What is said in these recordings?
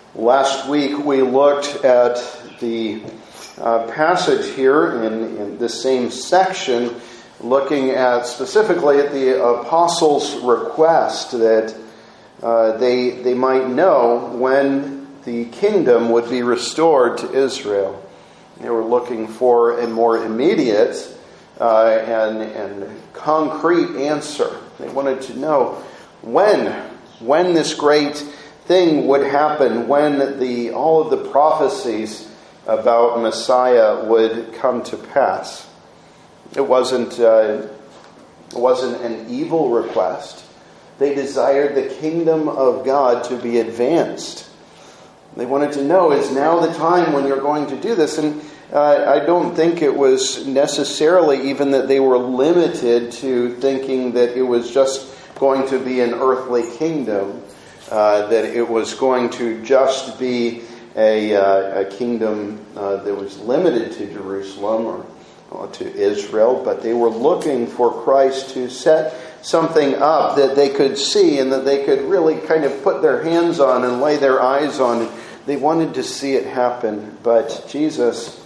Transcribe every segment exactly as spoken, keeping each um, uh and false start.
Last week we looked at the uh, passage here in, in this same section, looking at specifically at the apostles' request that uh, they they might know when the kingdom would be restored to Israel. They were looking for a more immediate uh, and and concrete answer. They wanted to know when when this great thing would happen, when the all of the prophecies about Messiah would come to pass. It wasn't uh, it wasn't an evil request. They desired the kingdom of God to be advanced. They wanted to know, is now the time when you're going to do this? And uh, I don't think it was necessarily even that they were limited to thinking that it was just going to be an earthly kingdom. Uh, that it was going to just be a, uh, a kingdom uh, that was limited to Jerusalem or, or to Israel, but they were looking for Christ to set something up that they could see and that they could really kind of put their hands on and lay their eyes on. They wanted to see it happen, but Jesus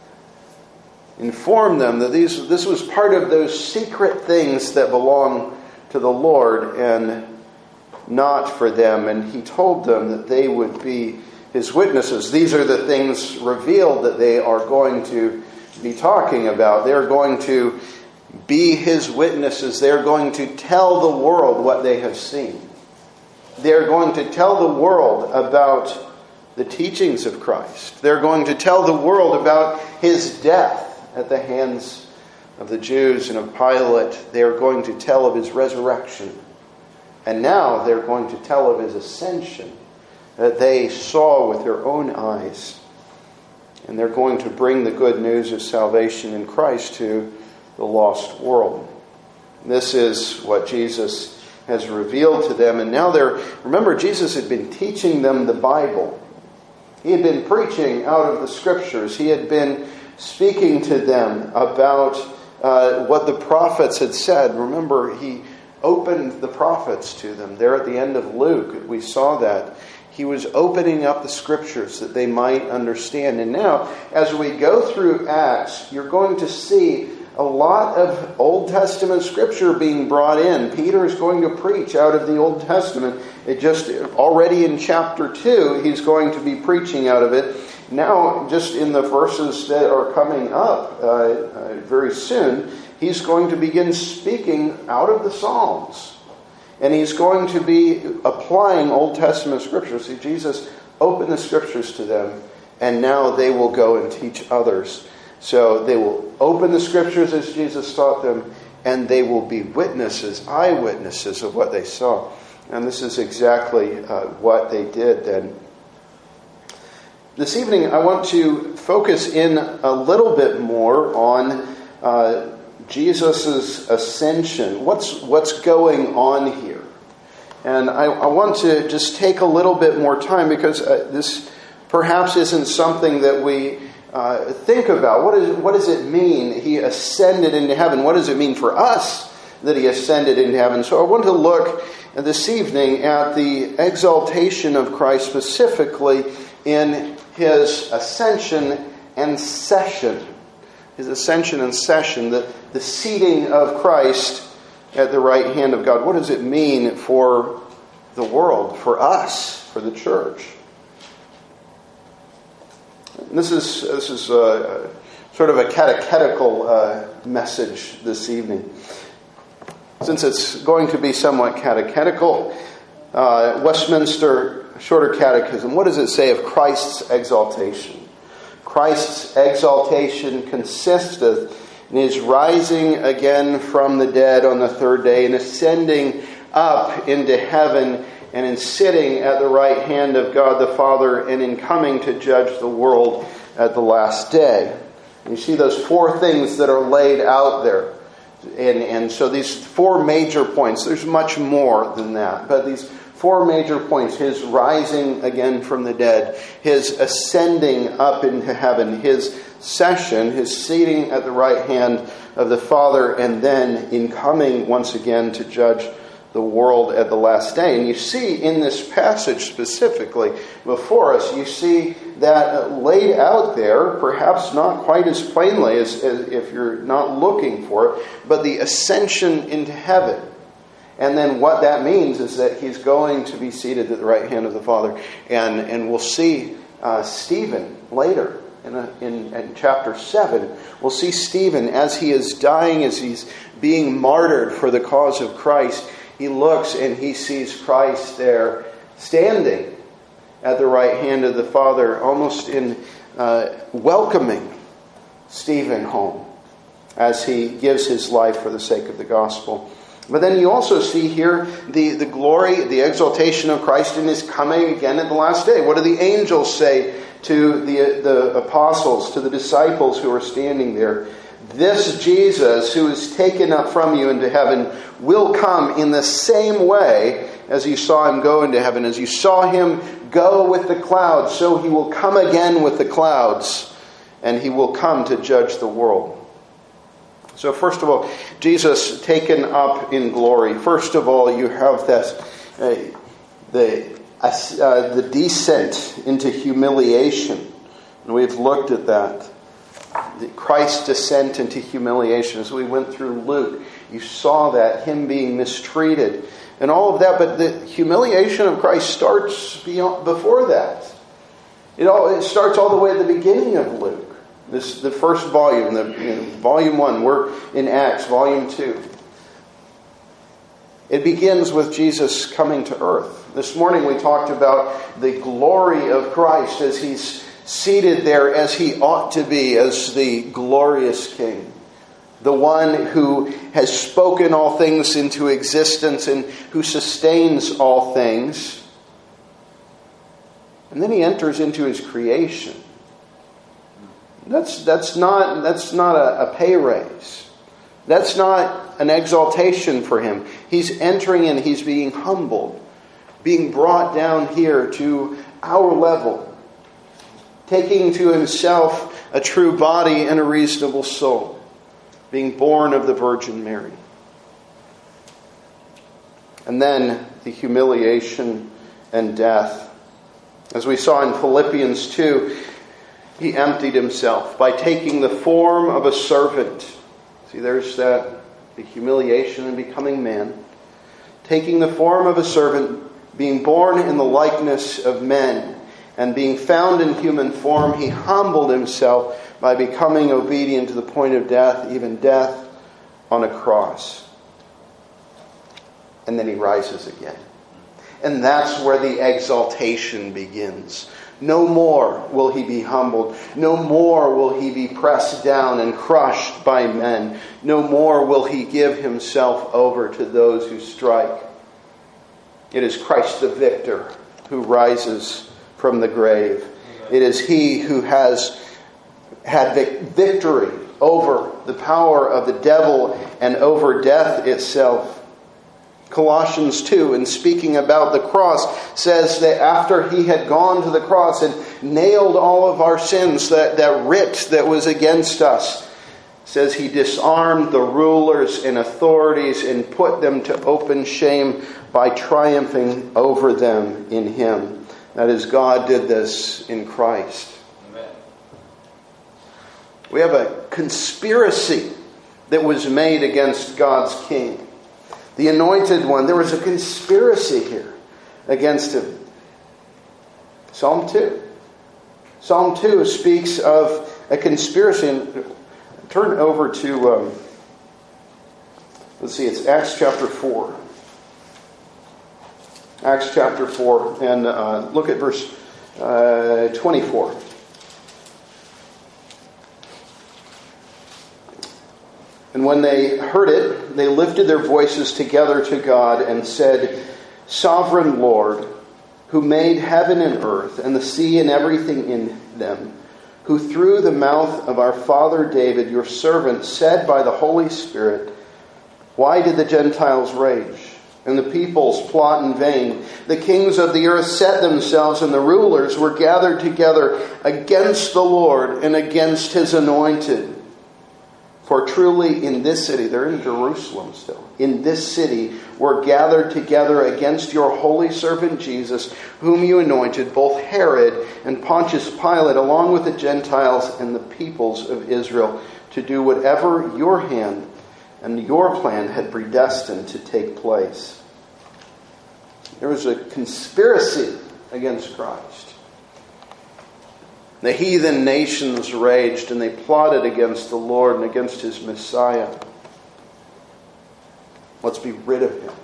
informed them that these this was part of those secret things that belong to the Lord and not for them, and he told them that they would be his witnesses. These are the things revealed that they are going to be talking about. They're going to be his witnesses. They're going to tell the world what they have seen. They're going to tell the world about the teachings of Christ. They're going to tell the world about his death at the hands of the Jews and of Pilate. They're going to tell of his resurrection. And now they're going to tell of his ascension that they saw with their own eyes. And they're going to bring the good news of salvation in Christ to the lost world. This is what Jesus has revealed to them. And now they're, remember, Jesus had been teaching them the Bible. He had been preaching out of the Scriptures. He had been speaking to them about uh, what the prophets had said. Remember, he opened the prophets to them. There at the end of Luke, we saw that. He was opening up the Scriptures that they might understand. And now, as we go through Acts, you're going to see a lot of Old Testament Scripture being brought in. Peter is going to preach out of the Old Testament. It just already in chapter two, he's going to be preaching out of it. Now, just in the verses that are coming up uh, uh, very soon, he's going to begin speaking out of the Psalms. And he's going to be applying Old Testament Scriptures. See, Jesus opened the Scriptures to them, and now they will go and teach others. So they will open the Scriptures as Jesus taught them, and they will be witnesses, eyewitnesses of what they saw. And this is exactly uh, what they did then. This evening, I want to focus in a little bit more on uh, Jesus' ascension. What's what's going on here? And I, I want to just take a little bit more time because uh, this perhaps isn't something that we uh, think about. What is what does it mean he ascended into heaven? What does it mean for us that he ascended into heaven? So I want to look this evening at the exaltation of Christ, specifically in his ascension and session. His ascension and session, the, the seating of Christ at the right hand of God. What does it mean for the world, for us, for the church? And this is this is a, a, sort of a catechetical uh, message this evening. Since it's going to be somewhat catechetical, uh, Westminster Shorter Catechism, what does it say of Christ's exaltation? Christ's exaltation consisteth in his rising again from the dead on the third day and ascending up into heaven and in sitting at the right hand of God the Father and in coming to judge the world at the last day. And you see those four things that are laid out there. And, and so these four major points, there's much more than that, but these four major points: his rising again from the dead, his ascending up into heaven, his session, his seating at the right hand of the Father, and then in coming once again to judge the world at the last day. And you see in this passage specifically before us, you see that laid out there, perhaps not quite as plainly as, as if you're not looking for it, but the ascension into heaven. And then what that means is that he's going to be seated at the right hand of the Father. And, and we'll see uh, Stephen later in, a, in, in chapter seven. We'll see Stephen as he is dying, as he's being martyred for the cause of Christ. He looks and he sees Christ there standing at the right hand of the Father, almost in uh, welcoming Stephen home as he gives his life for the sake of the gospel. But then you also see here the, the glory, the exaltation of Christ in his coming again at the last day. What do the angels say to the, the apostles, to the disciples who are standing there? This Jesus who is taken up from you into heaven will come in the same way as you saw him go into heaven. As you saw him go with the clouds, so he will come again with the clouds, and he will come to judge the world. So first of all, Jesus taken up in glory. First of all, you have this, uh, the, uh, the descent into humiliation. And we've looked at that. Christ's descent into humiliation. As we went through Luke, you saw that, him being mistreated and all of that. But the humiliation of Christ starts beyond, before that. It all it starts all the way at the beginning of Luke. This the first volume, the you know, volume one. We're in Acts, volume two. It begins with Jesus coming to earth. This morning we talked about the glory of Christ as he's seated there as he ought to be, as the glorious King. The one who has spoken all things into existence and who sustains all things. And then he enters into his creation. That's that's not that's not a, a pay raise. That's not an exaltation for him. He's entering in, he's being humbled, being brought down here to our level, taking to himself a true body and a reasonable soul, being born of the Virgin Mary. And then the humiliation and death. As we saw in Philippians two, he emptied himself by taking the form of a servant. See, there's that, the humiliation and becoming man. Taking the form of a servant, being born in the likeness of men, and being found in human form, he humbled himself by becoming obedient to the point of death, even death on a cross. And then he rises again. And that's where the exaltation begins. No more will he be humbled. No more will he be pressed down and crushed by men. No more will he give himself over to those who strike. It is Christ the victor who rises from the grave. It is he who has had victory over the power of the devil and over death itself. Colossians two, in speaking about the cross, says that after he had gone to the cross and nailed all of our sins, that, that writ that was against us, says he disarmed the rulers and authorities and put them to open shame by triumphing over them in him. That is, God did this in Christ. Amen. We have a conspiracy that was made against God's King. The anointed one, there was a conspiracy here against him. Psalm two. Psalm two speaks of a conspiracy. And turn over to, um, let's see, it's Acts chapter four. Acts chapter four, and uh, look at verse uh, twenty-four. And when they heard it, they lifted their voices together to God and said, Sovereign Lord, who made heaven and earth and the sea and everything in them, who through the mouth of our father David, your servant, said by the Holy Spirit, why did the Gentiles rage and the peoples plot in vain? The kings of the earth set themselves, and the rulers were gathered together against the Lord and against his anointed. For truly in this city," they're in Jerusalem still, "in this city were gathered together against your holy servant Jesus, whom you anointed, both Herod and Pontius Pilate, along with the Gentiles and the peoples of Israel, to do whatever your hand and your plan had predestined to take place." There was a conspiracy against Christ. The heathen nations raged, and they plotted against the Lord and against his Messiah. Let's be rid of him.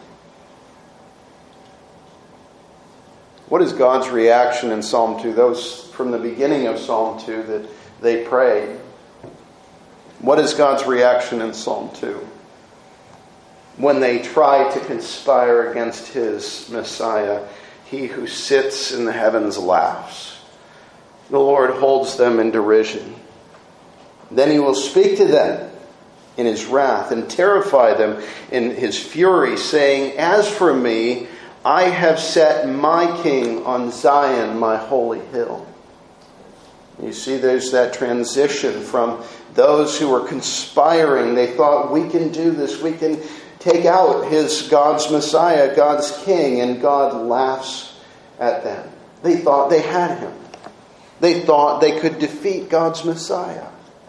What is God's reaction in Psalm two? That was from the beginning of Psalm two that they prayed. What is God's reaction in Psalm two? When they try to conspire against his Messiah, he who sits in the heavens laughs. The Lord holds them in derision. Then he will speak to them in his wrath and terrify them in his fury, saying, "As for me, I have set my king on Zion, my holy hill." You see, there's that transition from those who were conspiring. They thought, we can do this. We can take out his God's Messiah, God's king, and God laughs at them. They thought they had him. They thought they could defeat God's Messiah.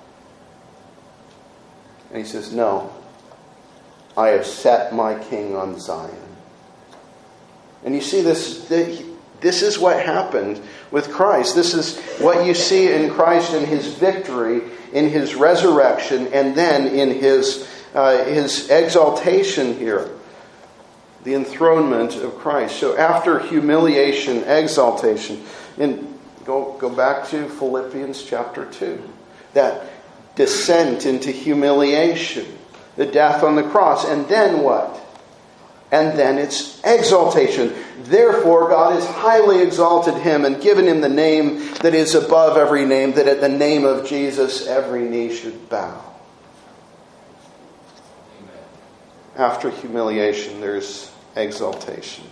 And he says, "No, I have set my king on Zion." And you see, this, this is what happened with Christ. This is what you see in Christ in his victory, in his resurrection, and then in his, uh, his exaltation here. The enthronement of Christ. So after humiliation, exaltation, in Go, go back to Philippians chapter two. That descent into humiliation. The death on the cross. And then what? And then it's exaltation. Therefore God has highly exalted him and given him the name that is above every name, that at the name of Jesus every knee should bow. Amen. After humiliation there's exaltation.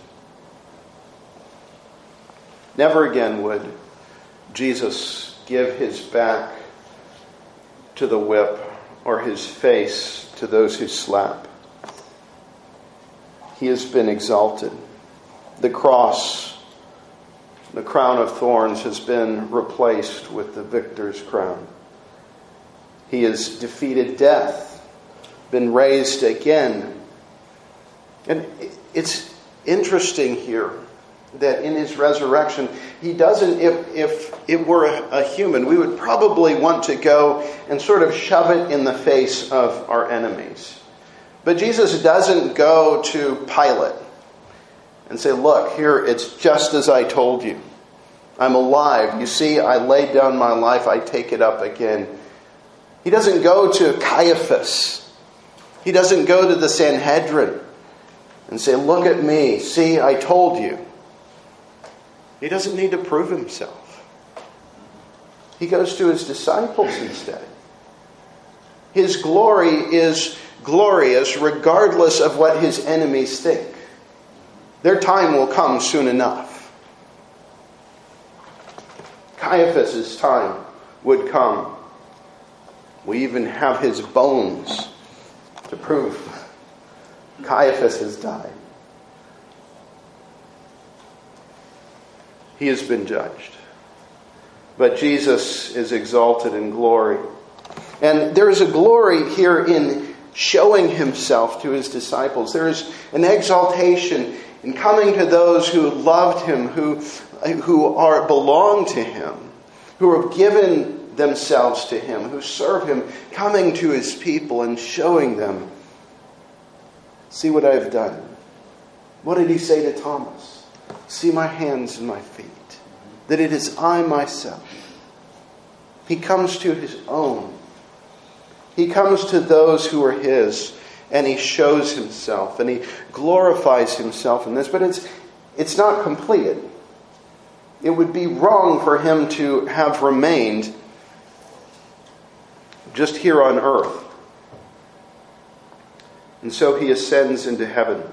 Never again would Jesus give his back to the whip or his face to those who slap. He has been exalted. The cross, the crown of thorns, has been replaced with the victor's crown. He has defeated death, been raised again. And it's interesting here that in his resurrection, he doesn't, if, if it were a, a human, we would probably want to go and sort of shove it in the face of our enemies. But Jesus doesn't go to Pilate and say, "Look, here, it's just as I told you. I'm alive. You see, I laid down my life, I take it up again." He doesn't go to Caiaphas. He doesn't go to the Sanhedrin and say, "Look at me. See, I told you." He doesn't need to prove himself. He goes to his disciples instead. His glory is glorious regardless of what his enemies think. Their time will come soon enough. Caiaphas' time would come. We even have his bones to prove Caiaphas has died. He has been judged. But Jesus is exalted in glory. And there is a glory here in showing himself to his disciples. There is an exaltation in coming to those who loved him, who, who are belong to him, who have given themselves to him, who serve him, coming to his people and showing them, "See what I have done." What did he say to Thomas? "See my hands and my feet, that it is I myself." He comes to his own. He comes to those who are his, and he shows himself, and he glorifies himself in this. But it's it's not completed. It would be wrong for him to have remained just here on earth. And so he ascends into heaven.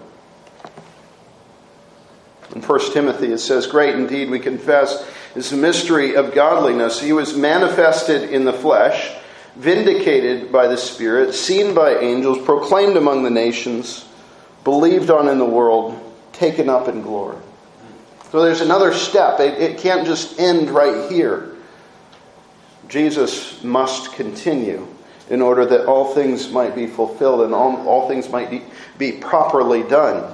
In First Timothy it says, "Great indeed, we confess, is the mystery of godliness. He was manifested in the flesh, vindicated by the Spirit, seen by angels, proclaimed among the nations, believed on in the world, taken up in glory. So there's another step. It, it can't just end right here. Jesus must continue in order that all things might be fulfilled and all, all things might be, be properly done.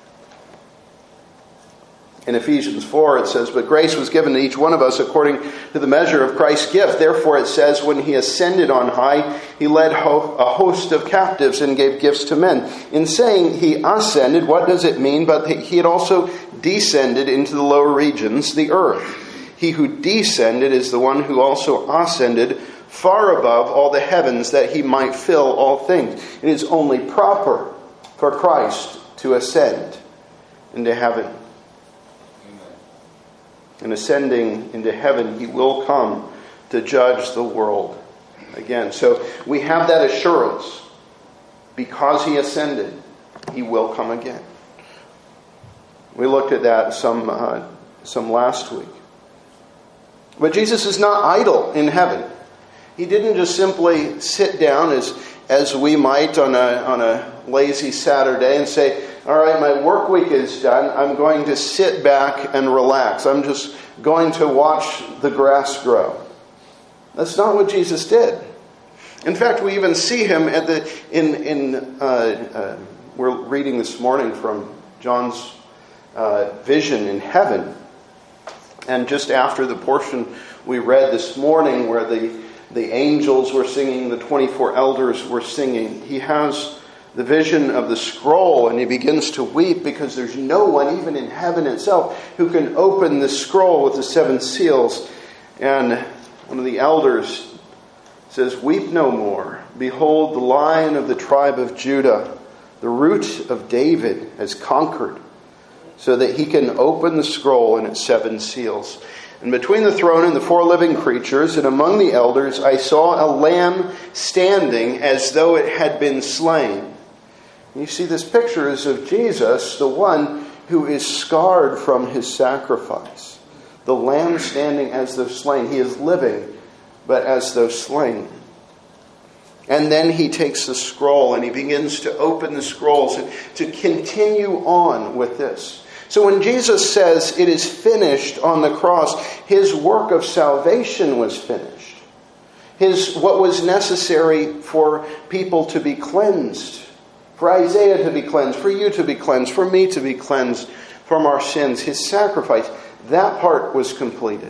In Ephesians four it says, "But grace was given to each one of us according to the measure of Christ's gift. Therefore," it says, "when he ascended on high, he led ho- a host of captives and gave gifts to men." In saying he ascended, what does it mean? But he had also descended into the lower regions, the earth. He who descended is the one who also ascended far above all the heavens, that he might fill all things. It is only proper for Christ to ascend into heaven. And ascending into heaven, he will come to judge the world again. So we have that assurance. Because he ascended, he will come again. We looked at that some uh, some last week. But Jesus is not idle in heaven. He didn't just simply sit down as as we might on a on a lazy Saturday and say, "All right, my work week is done. I'm going to sit back and relax. I'm just going to watch the grass grow." That's not what Jesus did. In fact, we even see him at the in in uh, uh, we're reading this morning from John's uh, vision in heaven, and just after the portion we read this morning, where the the angels were singing, the twenty-four elders were singing, he has the vision of the scroll, and he begins to weep because there's no one, even in heaven itself, who can open the scroll with the seven seals. And one of the elders says, "Weep no more. Behold, the Lion of the tribe of Judah, the Root of David, has conquered, so that he can open the scroll and its seven seals. And between the throne and the four living creatures, and among the elders, I saw a lamb standing as though it had been slain." You see, this picture is of Jesus, the one who is scarred from his sacrifice. The lamb standing as though slain. He is living, but as though slain. And then he takes the scroll and he begins to open the scrolls and to continue on with this. So when Jesus says it is finished on the cross, his work of salvation was finished. His what was necessary for people to be cleansed. For Isaiah to be cleansed, for you to be cleansed, for me to be cleansed from our sins. His sacrifice, that part was completed.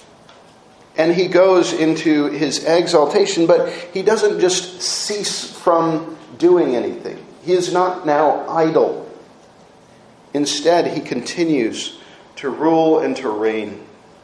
And he goes into his exaltation, but he doesn't just cease from doing anything. He is not now idle. Instead, he continues to rule and to reign.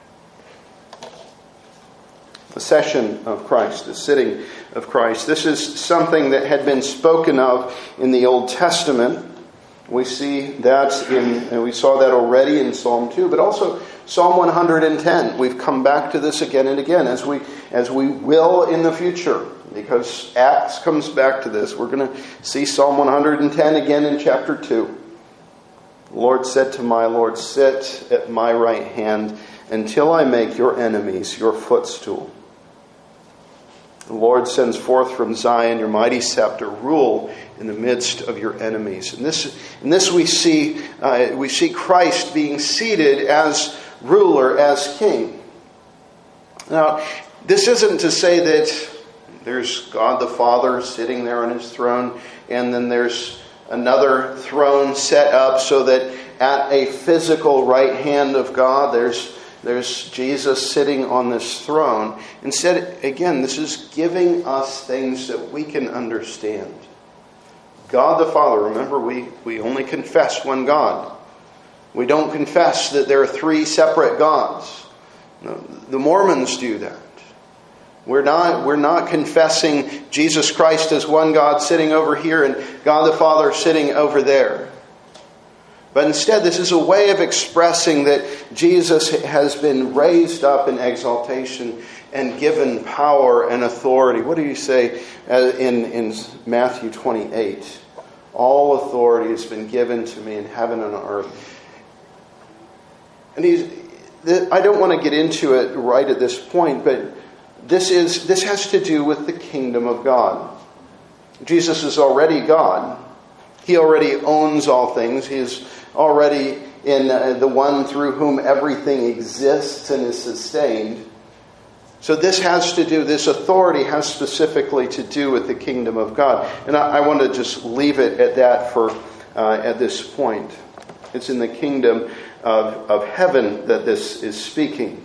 The session of Christ, the sitting of Christ. This is something that had been spoken of in the Old Testament. We see that in, and we saw that already in Psalm two, but also Psalm one hundred ten. We've come back to this again and again, as we as we will in the future, because Acts comes back to this. We're going to see Psalm one hundred ten again in chapter two. The Lord said to my Lord, "Sit at my right hand until I make your enemies your footstool." The Lord sends forth from Zion your mighty scepter, rule in the midst of your enemies. And this, in this we see uh, we see Christ being seated as ruler, as king. Now, this isn't to say that there's God the Father sitting there on his throne, and then there's another throne set up so that at a physical right hand of God, there's There's Jesus sitting on this throne. Instead, again, this is giving us things that we can understand. God the Father, remember, we, we only confess one God. We don't confess that there are three separate gods. No, the Mormons do that. We're not, we're not confessing Jesus Christ as one God sitting over here and God the Father sitting over there. But instead, this is a way of expressing that Jesus has been raised up in exaltation and given power and authority. What do you say in, in Matthew twenty-eight? All authority has been given to me in heaven and on earth. And he's, I don't want to get into it right at this point, but this is this has to do with the kingdom of God. Jesus is already God. He already owns all things. He is already in uh, the one through whom everything exists and is sustained. So this has to do, this authority has specifically to do with the kingdom of God. And I, I want to just leave it at that for uh, at this point. It's in the kingdom of, of heaven that this is speaking.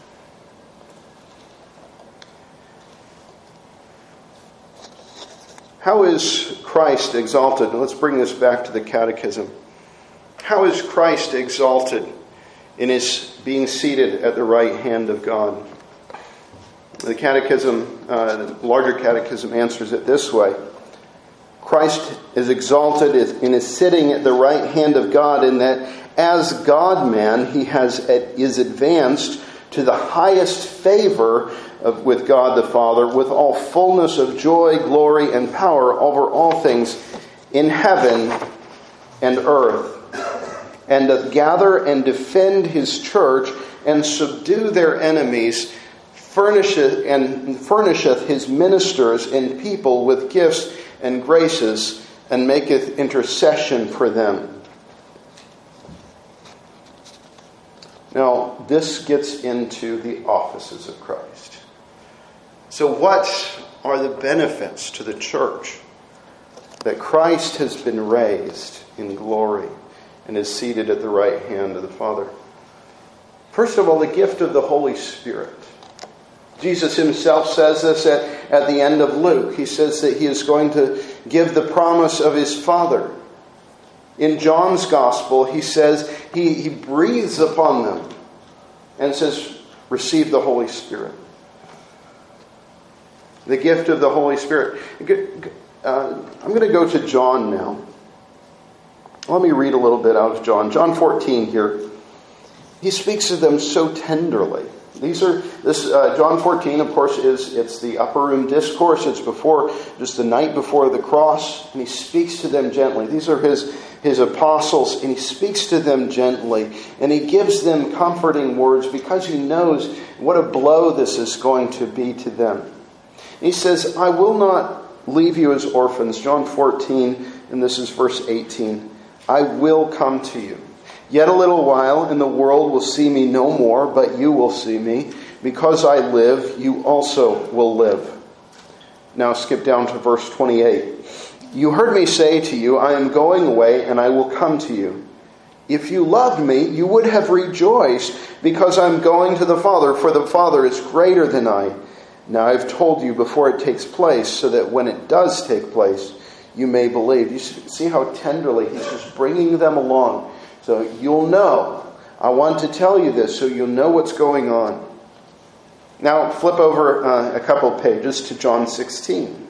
How is Christ exalted? Let's bring this back to the catechism. How is Christ exalted in his being seated at the right hand of God? The catechism, uh, the larger catechism answers it this way. Christ is exalted in his sitting at the right hand of God, in that as God-man, he has is advanced to the highest favor of, with God the Father, with all fullness of joy, glory, and power over all things in heaven and earth, and doth gather and defend his church and subdue their enemies, furnisheth and furnisheth his ministers and people with gifts and graces, and maketh intercession for them. Now, this gets into the offices of Christ. So what are the benefits to the church that Christ has been raised in glory and is seated at the right hand of the Father? First of all, the gift of the Holy Spirit. Jesus himself says this at, at the end of Luke. He says that he is going to give the promise of his Father. In John's Gospel, he says he, he breathes upon them and says, receive the Holy Spirit. The gift of the Holy Spirit. Uh, I'm going to go to John now. Let me read a little bit out of John. John fourteen here. He speaks of them so tenderly. These are this uh, John fourteen, of course, is it's the upper room discourse. It's before, just the night before the cross, and he speaks to them gently. These are his his apostles, and he speaks to them gently, and he gives them comforting words because he knows what a blow this is going to be to them. And he says, "I will not leave you as orphans." John fourteen, and this is verse eighteen. "I will come to you. Yet a little while, and the world will see me no more, but you will see me. Because I live, you also will live." Now skip down to verse twenty-eight. "You heard me say to you, I am going away, and I will come to you. If you loved me, you would have rejoiced, because I am going to the Father, for the Father is greater than I. Now I've told you before it takes place, so that when it does take place, you may believe." You see how tenderly he's just bringing them along. So you'll know. I want to tell you this so you'll know what's going on. Now flip over uh, a couple pages to John sixteen.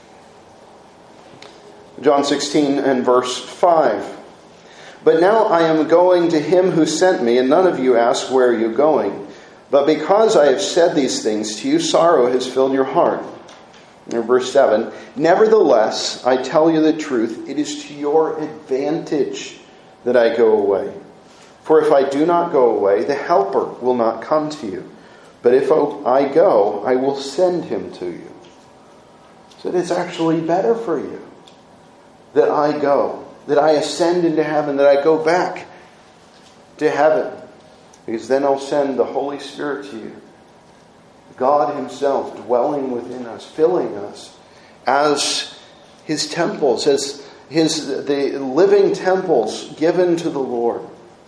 John sixteen and verse five. "But now I am going to him who sent me, and none of you ask, 'Where are you going?' But because I have said these things to you, sorrow has filled your heart." And verse seven. "Nevertheless, I tell you the truth, it is to your advantage that I go away. For if I do not go away, the Helper will not come to you. But if I go, I will send him to you." So it's actually better for you that I go, that I ascend into heaven, that I go back to heaven. Because then I'll send the Holy Spirit to you. God himself dwelling within us, filling us as his temples, as His the living temples given to the Lord.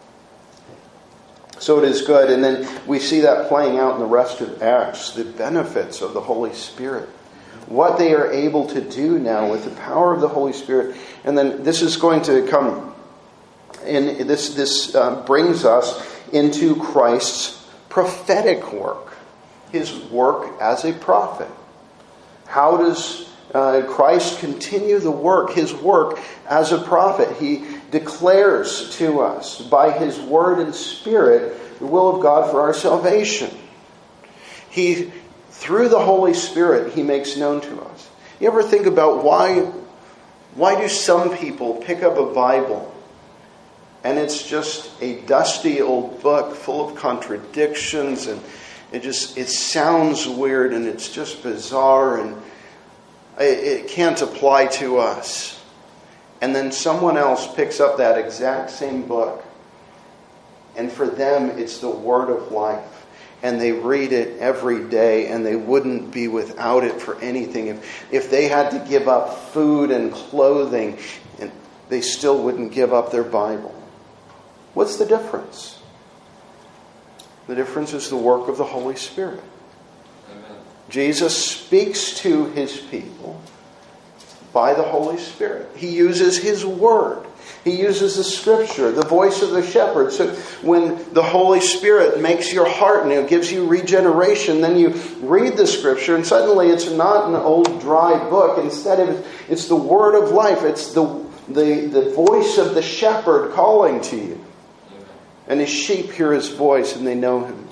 So it is good. And then we see that playing out in the rest of Acts, the benefits of the Holy Spirit. What they are able to do now with the power of the Holy Spirit. And then this is going to come, and this, this uh, brings us into Christ's prophetic work. His work as a prophet. How does Uh, Christ continue the work, his work as a prophet? He declares to us by his word and spirit the will of God for our salvation. He, through the Holy Spirit, he makes known to us. You ever think about why, why do some people pick up a Bible and it's just a dusty old book full of contradictions and It just, it sounds weird and it's just bizarre and it, it can't apply to us. And then someone else picks up that exact same book, and for them it's the word of life. And they read it every day, and they wouldn't be without it for anything. If, if they had to give up food and clothing, and they still wouldn't give up their Bible. What's the difference? The difference is the work of the Holy Spirit. Amen. Jesus speaks to his people by the Holy Spirit. He uses his word. He uses the Scripture, the voice of the shepherd. So when the Holy Spirit makes your heart new, gives you regeneration, then you read the Scripture and suddenly it's not an old dry book. Instead of it's the word of life. It's the, the, the voice of the shepherd calling to you. And his sheep hear his voice and they know him.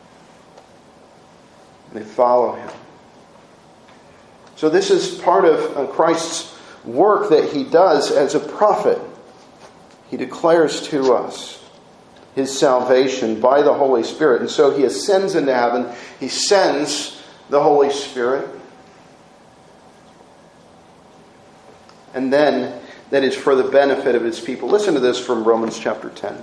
They follow him. So this is part of Christ's work that he does as a prophet. He declares to us his salvation by the Holy Spirit. And so he ascends into heaven. He sends the Holy Spirit. And then that is for the benefit of his people. Listen to this from Romans chapter ten.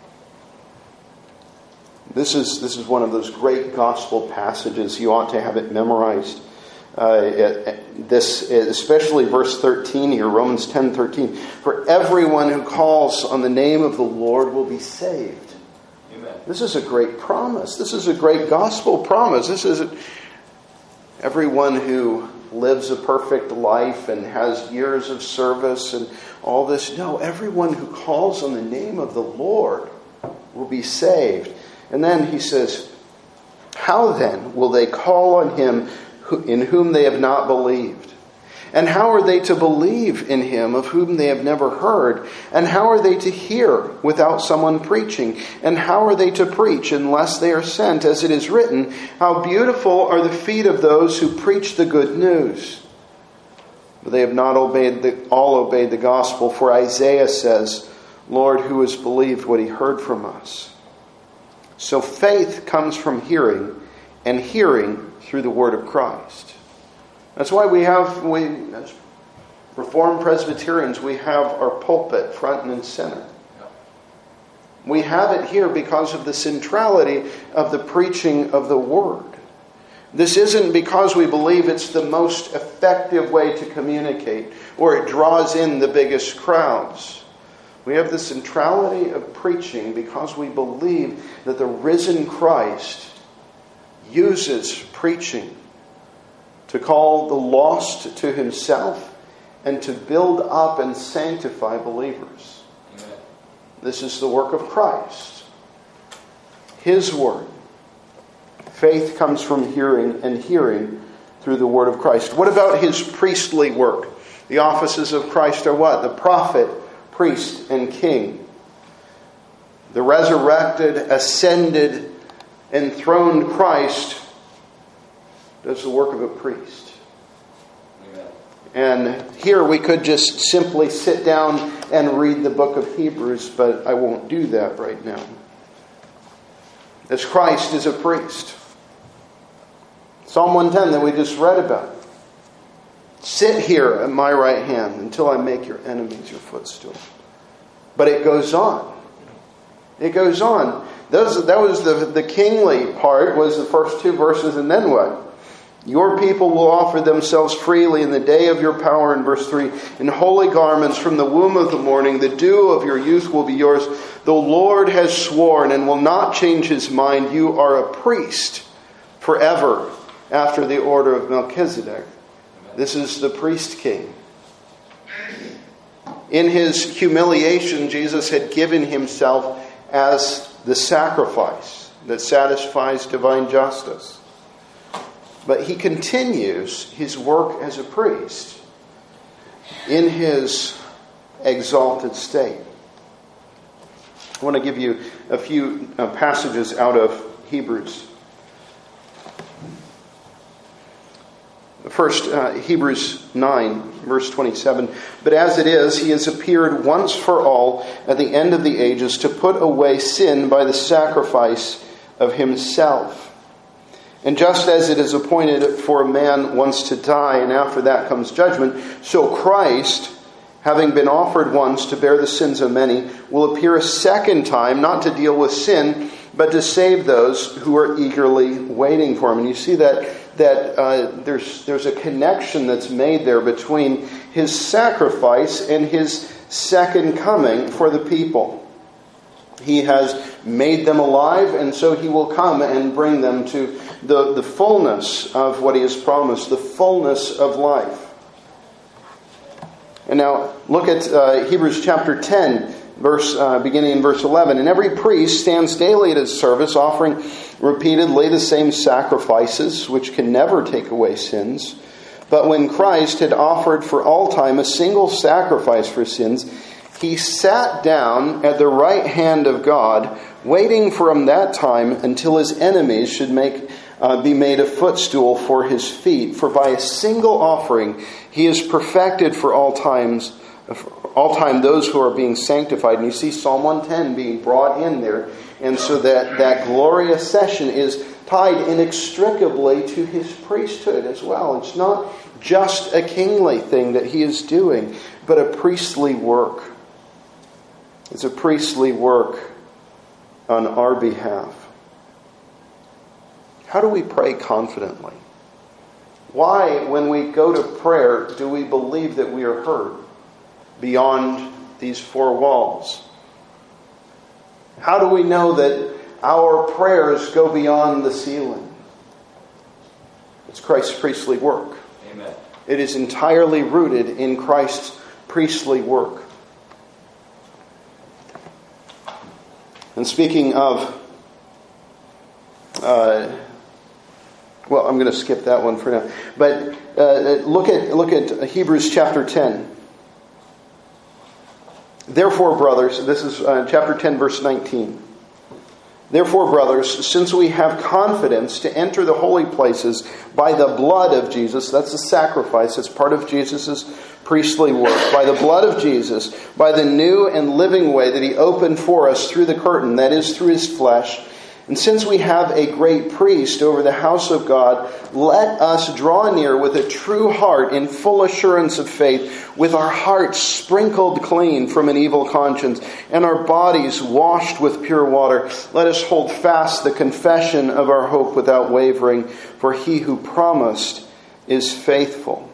This is, this is one of those great gospel passages. You ought to have it memorized. Uh, this, especially verse thirteen here, Romans ten thirteen. For everyone who calls on the name of the Lord will be saved. Amen. This is a great promise. This is a great gospel promise. This isn't everyone who lives a perfect life and has years of service and all this. No, everyone who calls on the name of the Lord will be saved. And then he says, how then will they call on him in whom they have not believed? And how are they to believe in him of whom they have never heard? And how are they to hear without someone preaching? And how are they to preach unless they are sent? As it is written, how beautiful are the feet of those who preach the good news. But they have not obeyed the, all obeyed the gospel. For Isaiah says, Lord, who has believed what he heard from us? So faith comes from hearing, and hearing through the word of Christ. That's why we have, we as Reformed Presbyterians, we have our pulpit front and center. We have it here because of the centrality of the preaching of the word. This isn't because we believe it's the most effective way to communicate, or it draws in the biggest crowds. We have the centrality of preaching because we believe that the risen Christ uses preaching to call the lost to himself and to build up and sanctify believers. Amen. This is the work of Christ. His word. Faith comes from hearing, and hearing through the word of Christ. What about his priestly work? The offices of Christ are what? The prophet, priest, and king. The resurrected, ascended, enthroned Christ does the work of a priest. Amen. And here we could just simply sit down and read the book of Hebrews, but I won't do that right now. As Christ is a priest. Psalm one ten that we just read about. Sit here at my right hand until I make your enemies your footstool. But it goes on. It goes on. Those, that was the, the kingly part, was the first two verses, and then what? Your people will offer themselves freely in the day of your power, in verse three, in holy garments from the womb of the morning. The dew of your youth will be yours. The Lord has sworn and will not change his mind. You are a priest forever after the order of Melchizedek. This is the priest king. In his humiliation, Jesus had given himself as the sacrifice that satisfies divine justice. But he continues his work as a priest in his exalted state. I want to give you a few uh, passages out of Hebrews. First, uh, Hebrews nine, verse twenty-seven. But as it is, he has appeared once for all at the end of the ages to put away sin by the sacrifice of himself. And just as it is appointed for a man once to die, and after that comes judgment, so Christ, having been offered once to bear the sins of many, will appear a second time, not to deal with sin, but to save those who are eagerly waiting for him. And you see that that uh, there's there's a connection that's made there between his sacrifice and his second coming for the people. He has made them alive, and so he will come and bring them to the, the fullness of what he has promised, the fullness of life. And now look at uh, Hebrews chapter ten, verse uh, beginning in verse eleven. And every priest stands daily at his service, offering repeatedly the same sacrifices, which can never take away sins. But when Christ had offered for all time a single sacrifice for sins, he sat down at the right hand of God, waiting from that time until his enemies should make uh, be made a footstool for his feet. For by a single offering he is perfected for all times, all time those who are being sanctified. And you see Psalm one ten being brought in there. And so that, that glorious session is tied inextricably to his priesthood as well. It's not just a kingly thing that he is doing, but a priestly work. It's a priestly work on our behalf. How do we pray confidently? Why, when we go to prayer, do we believe that we are heard beyond these four walls? How do we know that our prayers go beyond the ceiling? It's Christ's priestly work. Amen. It is entirely rooted in Christ's priestly work. And speaking of, uh, well, I'm going to skip that one for now. But uh, look at look at Hebrews chapter ten. Therefore, brothers, this is uh, chapter ten, verse nineteen. Therefore, brothers, since we have confidence to enter the holy places by the blood of Jesus, that's a sacrifice, it's part of Jesus' priestly work, by the blood of Jesus, by the new and living way that he opened for us through the curtain, that is, through his flesh. And since we have a great priest over the house of God, let us draw near with a true heart in full assurance of faith, with our hearts sprinkled clean from an evil conscience, and our bodies washed with pure water. Let us hold fast the confession of our hope without wavering, for he who promised is faithful.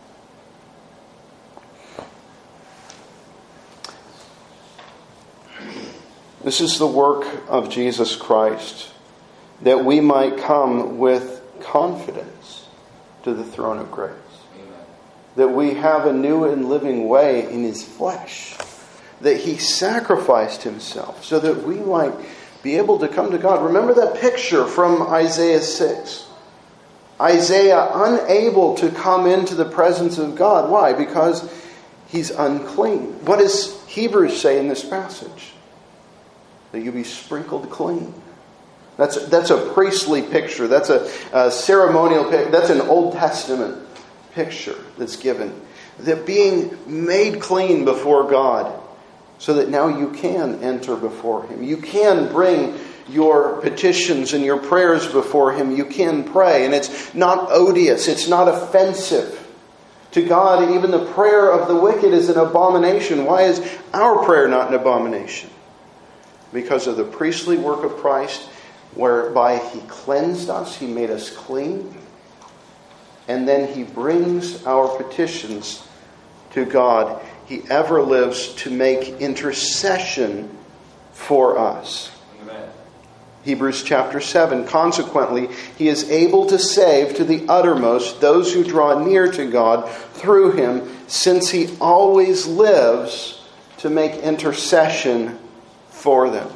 This is the work of Jesus Christ, that we might come with confidence to the throne of grace. Amen. That we have a new and living way in his flesh. That he sacrificed himself so that we might be able to come to God. Remember that picture from Isaiah six. Isaiah unable to come into the presence of God. Why? Because he's unclean. What does Hebrews say in this passage? That you be sprinkled clean. That's that's a priestly picture. That's a, a ceremonial picture. That's an Old Testament picture that's given. That being made clean before God, so that now you can enter before him. You can bring your petitions and your prayers before him. You can pray, and it's not odious. It's not offensive to God. Even the prayer of the wicked is an abomination. Why is our prayer not an abomination? Because of the priestly work of Christ, whereby he cleansed us, he made us clean, and then he brings our petitions to God. He ever lives to make intercession for us. Amen. Hebrews chapter seven. Consequently, he is able to save to the uttermost those who draw near to God through him, since he always lives to make intercession for them.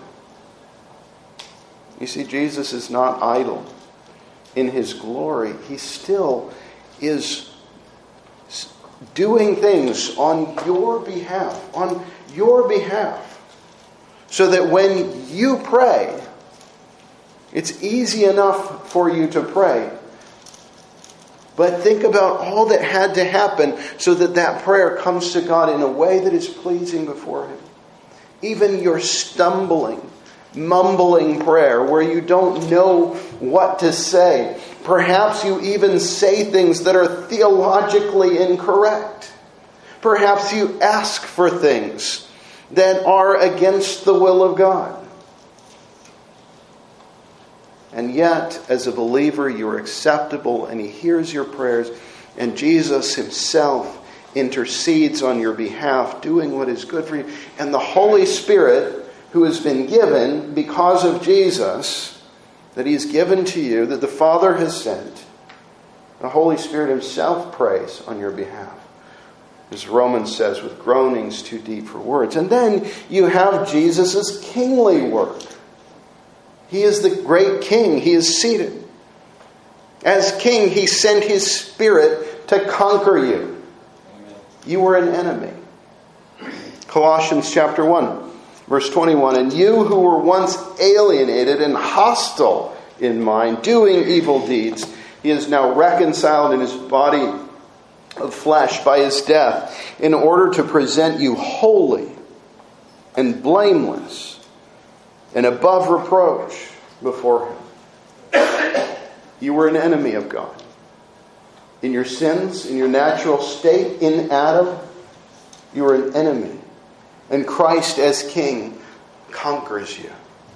You see, Jesus is not idle in his glory. He still is doing things on your behalf, on your behalf, so that when you pray, it's easy enough for you to pray. But think about all that had to happen so that that prayer comes to God in a way that is pleasing before him. Even your stumbling mumbling prayer where you don't know what to say. Perhaps you even say things that are theologically incorrect. Perhaps you ask for things that are against the will of God. And yet, as a believer, you are acceptable and He hears your prayers, and Jesus Himself intercedes on your behalf, doing what is good for you. And the Holy Spirit, who has been given because of Jesus, that He has given to you, that the Father has sent, the Holy Spirit Himself prays on your behalf. As Romans says, with groanings too deep for words. And then you have Jesus' kingly work. He is the great king. He is seated. As king, He sent His Spirit to conquer you. You were an enemy. Colossians chapter one, verse twenty-one. And you who were once alienated and hostile in mind, doing evil deeds, He is now reconciled in His body of flesh by His death, in order to present you holy and blameless and above reproach before Him. You were an enemy of God. In your sins, in your natural state, in Adam, you were an enemy. And Christ as King conquers you.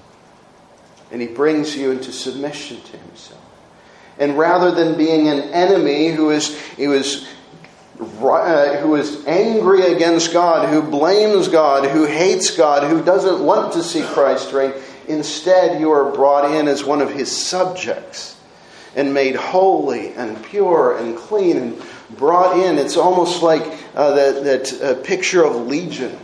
And He brings you into submission to Himself. And rather than being an enemy who is, who is, uh, who is angry against God, who blames God, who hates God, who doesn't want to see Christ reign, instead you are brought in as one of His subjects and made holy and pure and clean and brought in. It's almost like uh, that, that uh, picture of Legion.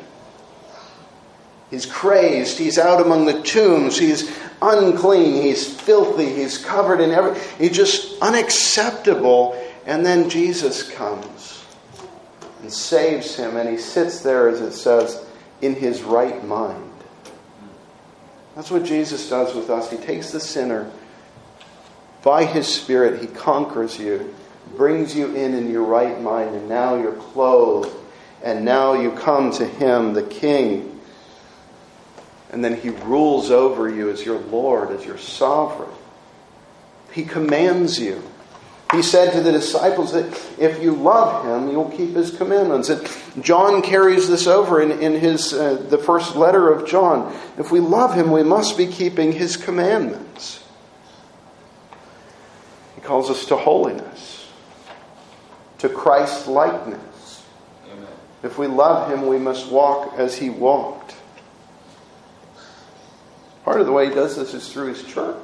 He's crazed. He's out among the tombs. He's unclean. He's filthy. He's covered in everything. He's just unacceptable. And then Jesus comes and saves him. And He sits there, as it says, in His right mind. That's what Jesus does with us. He takes the sinner. By His Spirit, He conquers you. Brings you in in your right mind. And now you're clothed. And now you come to Him, the King. And then He rules over you as your Lord, as your sovereign. He commands you. He said to the disciples that if you love Him, you'll keep His commandments. And John carries this over in, in his uh, the first letter of John. If we love Him, we must be keeping His commandments. He calls us to holiness, to Christ-likeness. Amen. If we love Him, we must walk as He walked. Part of the way He does this is through His church.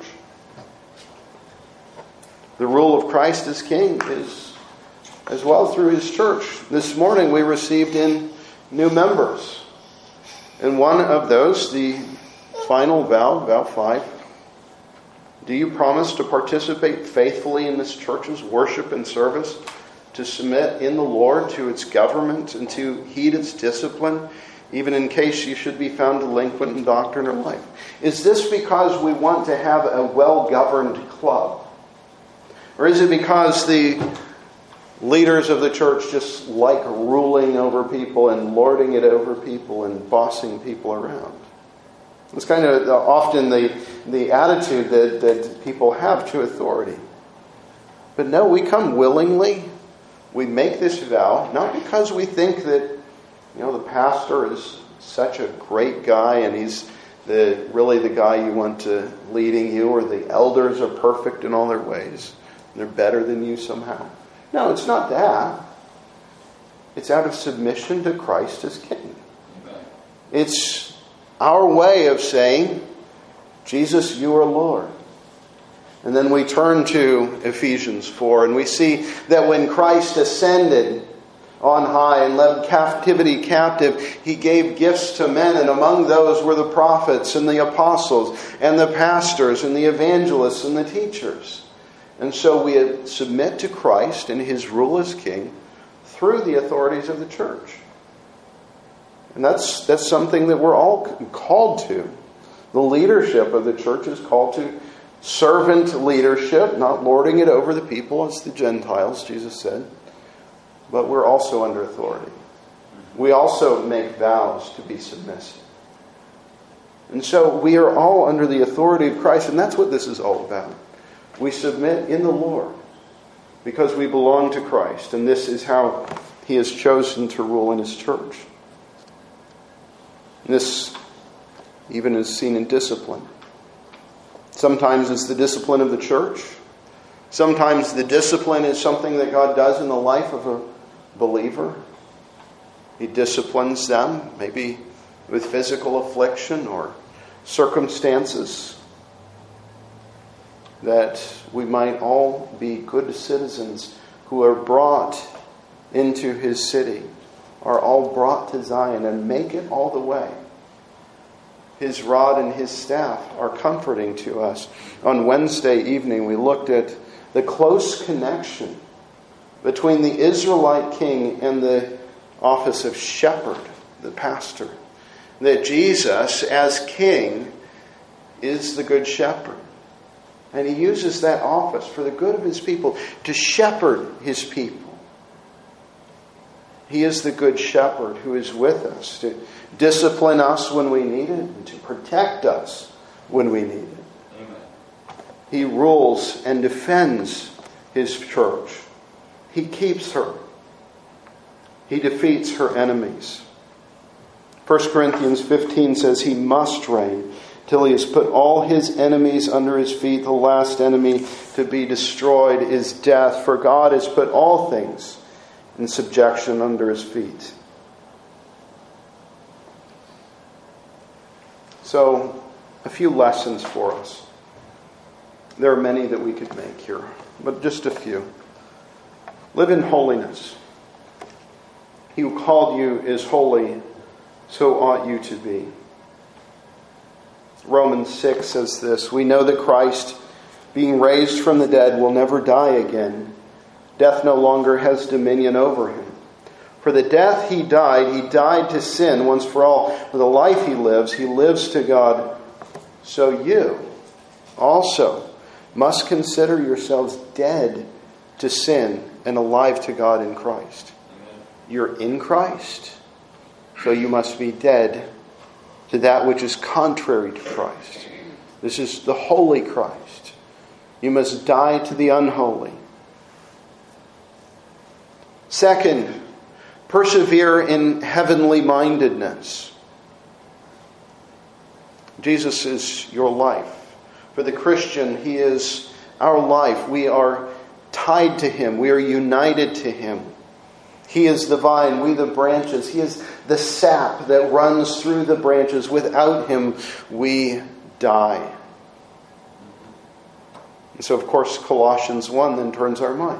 The rule of Christ as King is as well through His church. This morning we received in new members. And one of those, the final vow, vow five. Do you promise to participate faithfully in this church's worship and service, to submit in the Lord to its government and to heed its discipline, even in case you should be found delinquent in doctrine or life? Is this because we want to have a well-governed club? Or is it because the leaders of the church just like ruling over people and lording it over people and bossing people around? It's kind of often the, the attitude that, that people have to authority. But no, we come willingly. We make this vow, not because we think that, you know, the pastor is such a great guy and he's the really the guy you want to leading you, or the elders are perfect in all their ways. They're better than you somehow. No, it's not that. It's out of submission to Christ as King. It's our way of saying, Jesus, you are Lord. And then we turn to Ephesians four and we see that when Christ ascended on high and led captivity captive, He gave gifts to men, and among those were the prophets and the apostles and the pastors and the evangelists and the teachers. And so we submit to Christ and His rule as King through the authorities of the church. And that's that's something that we're all called to. The leadership of the church is called to servant leadership, not lording it over the people as the Gentiles, Jesus said. But we're also under authority. We also make vows to be submissive. And so we are all under the authority of Christ, and that's what this is all about. We submit in the Lord because we belong to Christ, and this is how He has chosen to rule in His church. And this even is seen in discipline. Sometimes it's the discipline of the church. Sometimes the discipline is something that God does in the life of a believer. He disciplines them, maybe with physical affliction or circumstances, that we might all be good citizens who are brought into His city, are all brought to Zion and make it all the way. His rod and His staff are comforting to us. On Wednesday evening, we looked at the close connection between the Israelite king and the office of shepherd, the pastor. That Jesus, as king, is the good shepherd. And He uses that office for the good of His people, to shepherd His people. He is the good shepherd who is with us, to discipline us when we need it, and to protect us when we need it. Amen. He rules and defends His church. He keeps her. He defeats her enemies. First Corinthians fifteen says He must reign till He has put all His enemies under His feet. The last enemy to be destroyed is death, for God has put all things in subjection under His feet. So, a few lessons for us. There are many that we could make here, but just a few. Live in holiness. He who called you is holy, so ought you to be. Romans six says this: we know that Christ, being raised from the dead, will never die again. Death no longer has dominion over Him. For the death He died, He died to sin once for all. For the life He lives, He lives to God. So you also must consider yourselves dead to sin and alive to God in Christ. Amen. You're in Christ, so you must be dead to that which is contrary to Christ. This is the holy Christ. You must die to the unholy. Second, persevere in heavenly mindedness. Jesus is your life. For the Christian, He is our life. We are tied to Him. We are united to Him. He is the vine, we the branches. He is the sap that runs through the branches. Without Him, we die. And so, of course, Colossians one then turns our mind.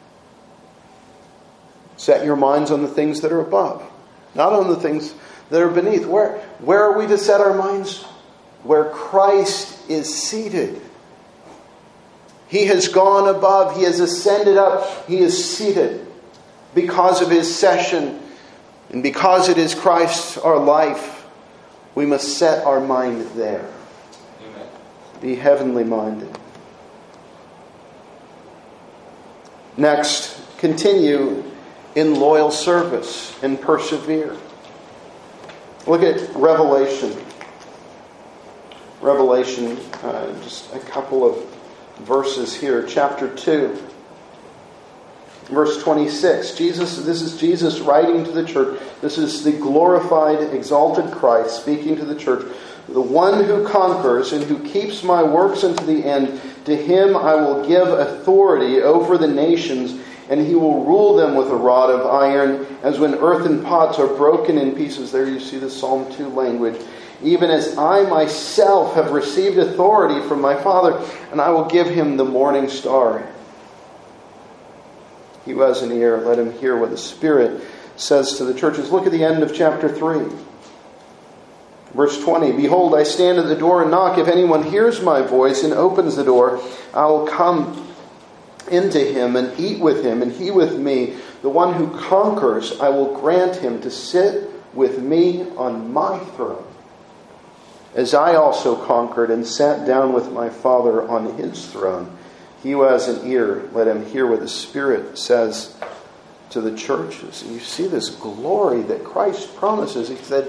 Set your minds on the things that are above, not on the things that are beneath. Where, where are we to set our minds? Where Christ is seated. He has gone above. He has ascended up. He is seated because of His session. And because it is Christ, our life, we must set our mind there. Amen. Be heavenly minded. Next, continue in loyal service and persevere. Look at Revelation. Revelation, uh, just a couple of verses here. Chapter two, verse twenty-six. Jesus, this is Jesus writing to the church. This is the glorified, exalted Christ speaking to the church. The one who conquers and who keeps my works unto the end, to him I will give authority over the nations, and he will rule them with a rod of iron, as when earthen pots are broken in pieces. There you see the Psalm two language. Even as I myself have received authority from my Father, and I will give him the morning star. He who has an ear, let him hear what the Spirit says to the churches. Look at the end of chapter three. Verse twenty, behold, I stand at the door and knock. If anyone hears my voice and opens the door, I will come into him and eat with him, and he with me. The one who conquers, I will grant him to sit with me on my throne, as I also conquered and sat down with my Father on his throne. He who has an ear, let him hear what the Spirit says to the churches. And you see this glory that Christ promises. He said,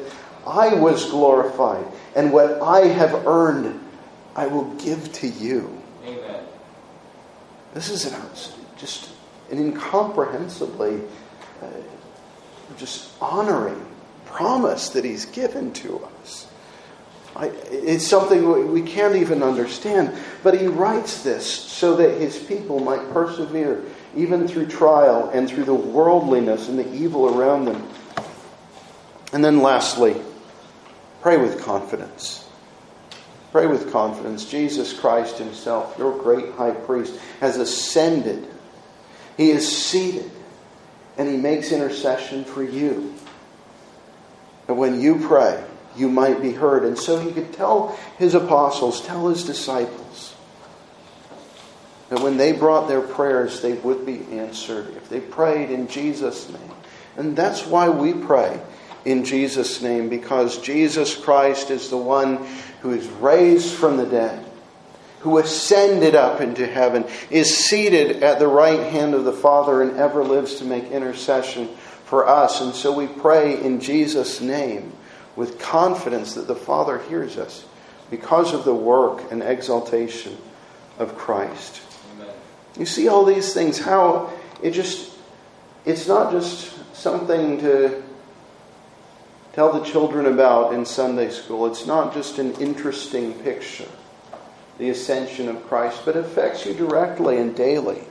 I was glorified, and what I have earned, I will give to you. Amen. This is an, just an incomprehensibly uh, just honoring promise that he's given to us. I, it's something we can't even understand. But he writes this so that his people might persevere even through trial and through the worldliness and the evil around them. And then lastly, pray with confidence. Pray with confidence. Jesus Christ himself, your great high priest, has ascended. He is seated. And he makes intercession for you. And when you pray, you might be heard. And so he could tell his apostles, tell his disciples, that when they brought their prayers, they would be answered if they prayed in Jesus' name. And that's why we pray in Jesus' name, because Jesus Christ is the one who is raised from the dead, who ascended up into heaven, is seated at the right hand of the Father, and ever lives to make intercession for us. And so we pray in Jesus' name with confidence that the Father hears us because of the work and exaltation of Christ. Amen. You see all these things, how it just, it's not just something to tell the children about in Sunday school. It's not just an interesting picture, the ascension of Christ, but it affects you directly and daily.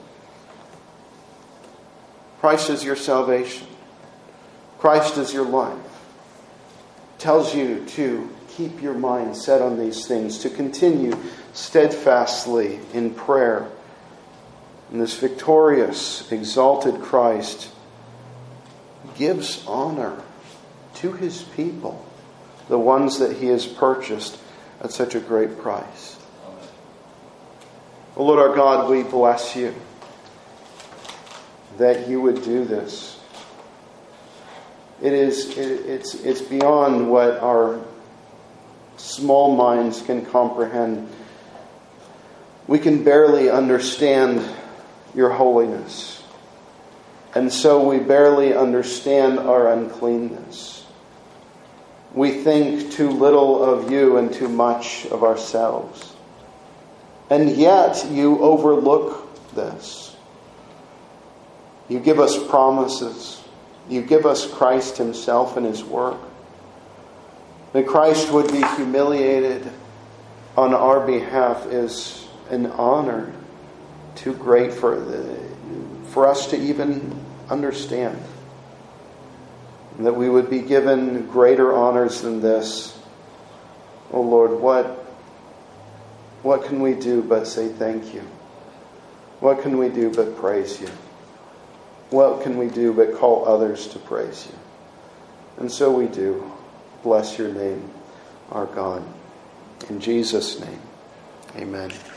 Christ is your salvation. Christ is your life. Tells you to keep your mind set on these things, to continue steadfastly in prayer. And this victorious, exalted Christ gives honor to his people, the ones that he has purchased at such a great price. Oh Lord our God, we bless you that you would do this. It is, it, it's, it's beyond what our small minds can comprehend. We can barely understand your holiness. And so we barely understand our uncleanness. We think too little of you and too much of ourselves. And yet you overlook this. You give us promises. You give us Christ himself and his work. That Christ would be humiliated on our behalf is an honor too great for, the, for us to even understand. And that we would be given greater honors than this. Oh Lord, what, what can we do but say thank you? What can we do but praise you? What can we do but call others to praise you? And so we do. Bless your name, our God. In Jesus' name, amen.